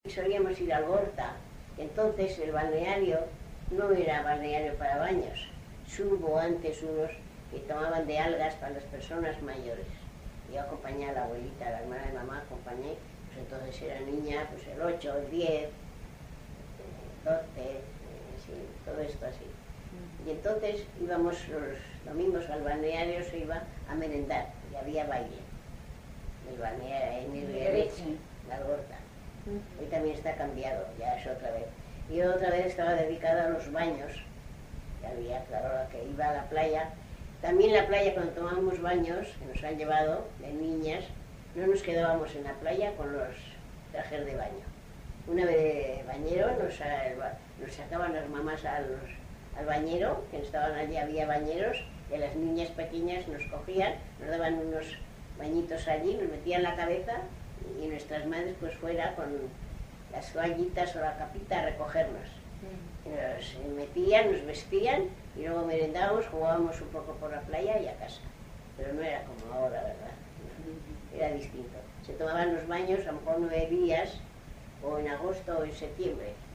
Solíamos ir al Gorta, entonces el balneario no era balneario para baños. Hubo antes unos que tomaban de algas para las personas mayores. Yo acompañé a la abuelita, a la hermana de mamá, acompañé, pues entonces era niña, pues el 8, el 10, el 12, sí, todo esto así. Y entonces íbamos los domingos al balneario, se iba a merendar, y había baile. El balneario, en el Leche, la Gorta. Hoy también está cambiado, ya es otra vez. Y otra vez estaba dedicada a los baños, que había, claro, la que iba a la playa. También la playa, cuando tomábamos baños, que nos han llevado de niñas, no nos quedábamos en la playa con los trajes de baño. Una vez de bañero nos sacaban las mamás al bañero, que estaban allí, había bañeros, y las niñas pequeñas nos cogían, nos daban unos bañitos allí, nos metían la cabeza, y nuestras madres pues fuera con las toallitas o la capita a recogernos. Nos metían, nos vestían y luego merendábamos, jugábamos un poco por la playa y a casa. Pero no era como ahora, ¿verdad? Era distinto. Se tomaban los baños a lo mejor 9 días, o en agosto o en septiembre.